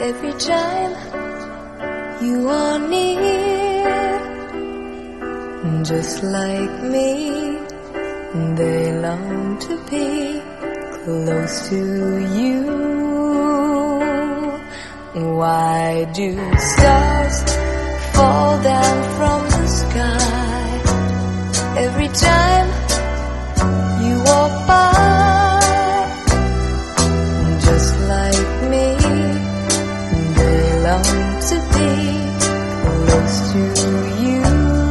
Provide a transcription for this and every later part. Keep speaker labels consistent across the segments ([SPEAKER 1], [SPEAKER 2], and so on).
[SPEAKER 1] every time you are near. Just like me, they long to be close to you. Why do stars fall down from the sky every time you walk by? Just like me, they long to be close to you.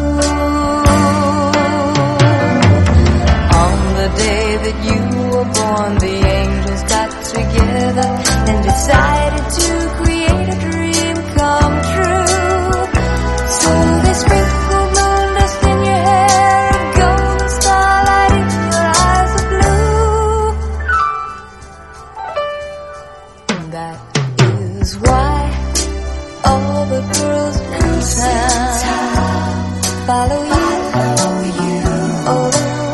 [SPEAKER 1] On the day that you were born, the angels got together and decided to create a dream come true. So they sprinkled moon dust in your hair and golden starlight in your eyes of blue. That is why all the girls in town follow you all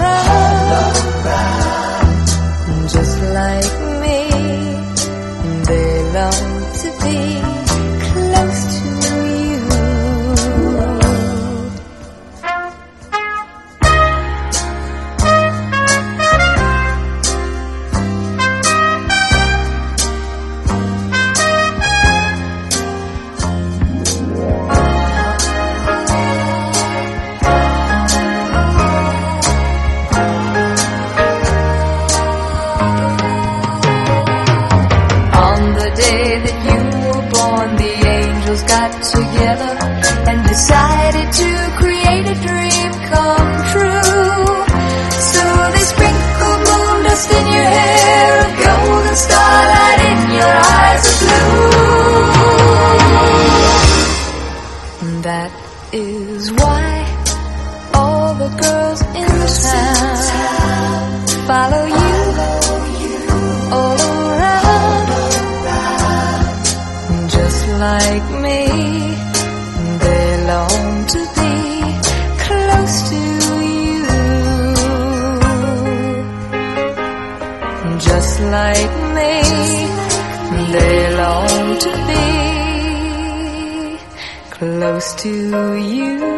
[SPEAKER 1] around. Just like me, they long to be close to you. On the day that you were born, the angels got together and decided to create a dream come true. So they sprinkled moon dust in your hair and golden starlight in your eyes of blue. That is why all the girls in town follow you all around. Just like me, they long to be close to you. Just like me, they long to be close to you.